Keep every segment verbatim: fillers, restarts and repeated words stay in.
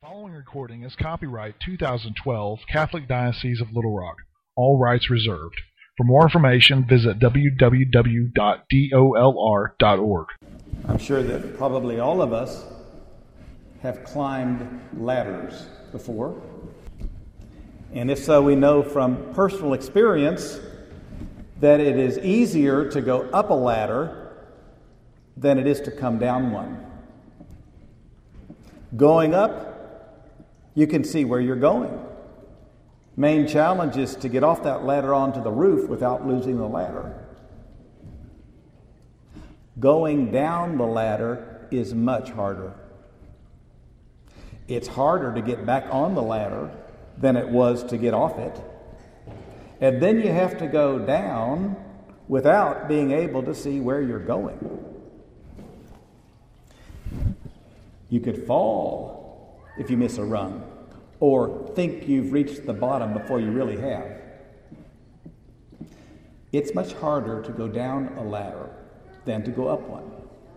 following recording is copyright two thousand twelve Catholic Diocese of Little Rock. All rights reserved. For more information, visit w w w dot dolr dot org. I'm sure that probably all of us have climbed ladders before. And if so, we know from personal experience that it is easier to go up a ladder than it is to come down one. Going up, you can see where you're going. Main challenge is to get off that ladder onto the roof without losing the ladder. Going down the ladder is much harder. It's harder to get back on the ladder than it was to get off it. And then you have to go down without being able to see where you're going. You could fall if you miss a rung, or think you've reached the bottom before you really have. It's much harder to go down a ladder than to go up one.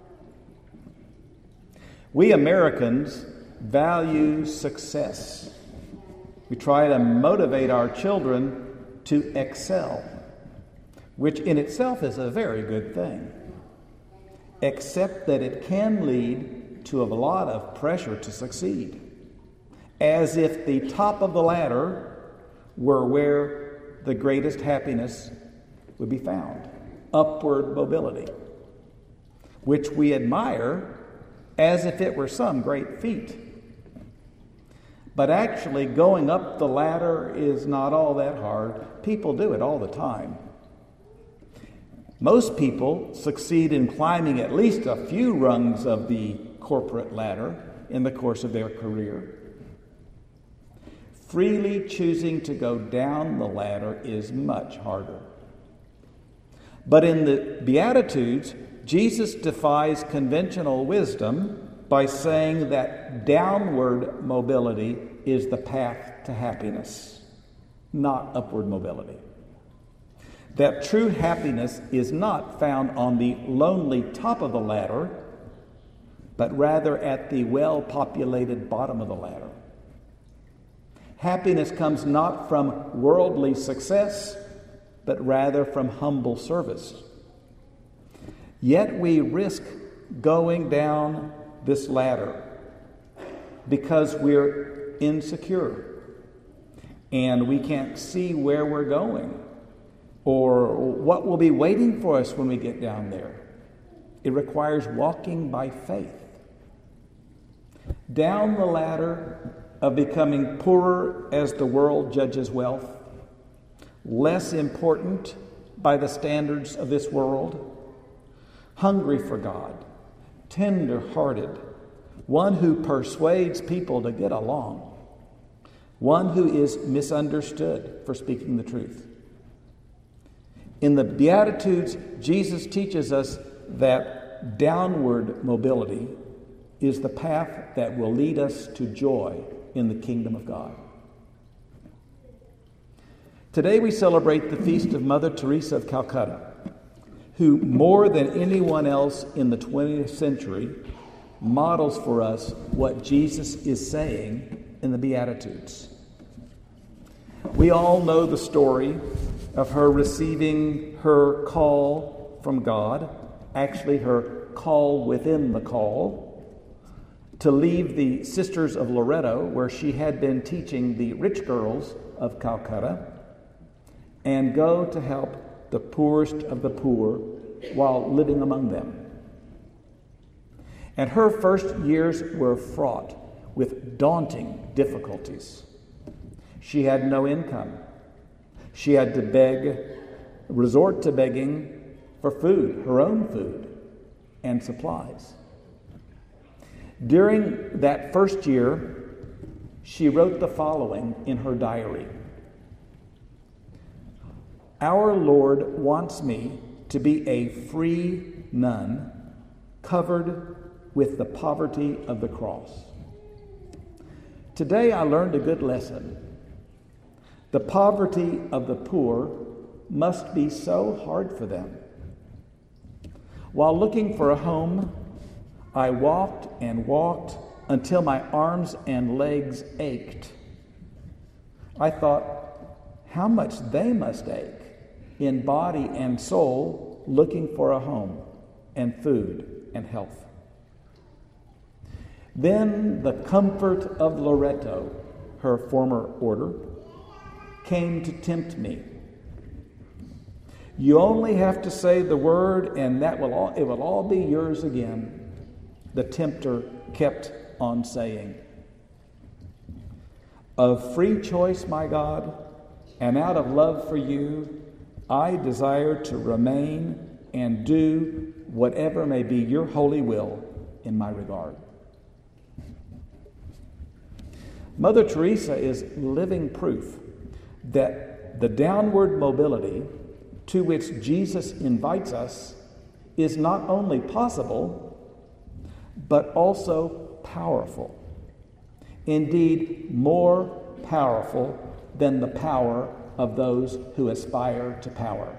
We Americans value success. We try to motivate our children to excel, which in itself is a very good thing, except that it can lead to a lot of pressure to succeed, as if the top of the ladder were where the greatest happiness would be found. Upward mobility, which we admire as if it were some great feat. But actually, going up the ladder is not all that hard. People do it all the time. Most people succeed in climbing at least a few rungs of the corporate ladder in the course of their career. Freely choosing to go down the ladder is much harder. But in the Beatitudes, Jesus defies conventional wisdom by saying that downward mobility is the path to happiness, not upward mobility. That true happiness is not found on the lonely top of the ladder, but rather at the well-populated bottom of the ladder. Happiness comes not from worldly success, but rather from humble service. Yet we risk going down this ladder because we're insecure and we can't see where we're going or what will be waiting for us when we get down there. It requires walking by faith. Down the ladder of becoming poorer as the world judges wealth, less important by the standards of this world, hungry for God, tender-hearted, one who persuades people to get along, one who is misunderstood for speaking the truth. In the Beatitudes, Jesus teaches us that downward mobility is the path that will lead us to joy in the kingdom of God. Today we celebrate the feast of Mother Teresa of Calcutta, who more than anyone else in the twentieth century models for us what Jesus is saying in the Beatitudes. We all know the story of her receiving her call from God, actually her call within the call, to leave the Sisters of Loretto, where she had been teaching the rich girls of Calcutta, and go to help the poorest of the poor while living among them. And her first years were fraught with daunting difficulties. She had no income. She had to beg, resort to begging for food, her own food, and supplies. During that first year, she wrote the following in her diary. Our Lord wants me to be a free nun covered with the poverty of the cross. Today I learned a good lesson. The poverty of the poor must be so hard for them. While looking for a home, I walked and walked until my arms and legs ached. I thought, how much they must ache in body and soul, looking for a home and food and health. Then the comfort of Loretto, her former order, came to tempt me. You only have to say the word, and that will all, it will all be yours again, the tempter kept on saying. Of free choice, my God, and out of love for you, I desire to remain and do whatever may be your holy will in my regard. Mother Teresa is living proof that the downward mobility to which Jesus invites us is not only possible, but also powerful. Indeed, more powerful than the power of those who aspire to power.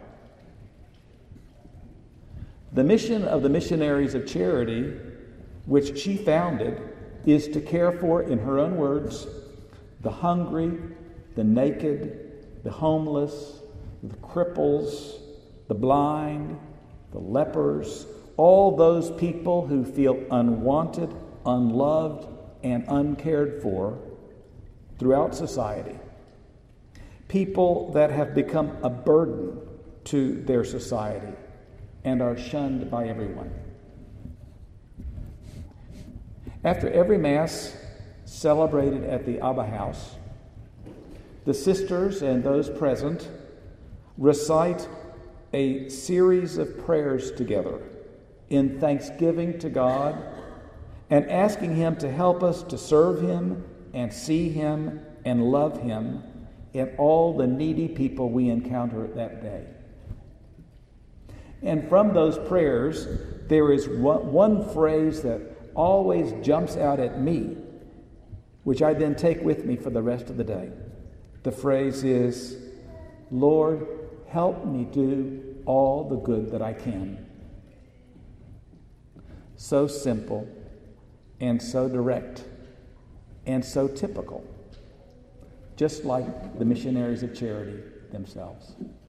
The mission of the Missionaries of Charity, which she founded, is to care for, in her own words, the hungry, the naked, the homeless, the cripples, the blind, the lepers, all those people who feel unwanted, unloved, and uncared for throughout society. People that have become a burden to their society and are shunned by everyone. After every Mass celebrated at the Abba House, the sisters and those present recite a series of prayers together in thanksgiving to God and asking Him to help us to serve Him and see Him and love Him in all the needy people we encounter that day. And from those prayers, there is one, one phrase that always jumps out at me, which I then take with me for the rest of the day. The phrase is, Lord, help me do all the good that I can. So simple and so direct and so typical, just like the Missionaries of Charity themselves.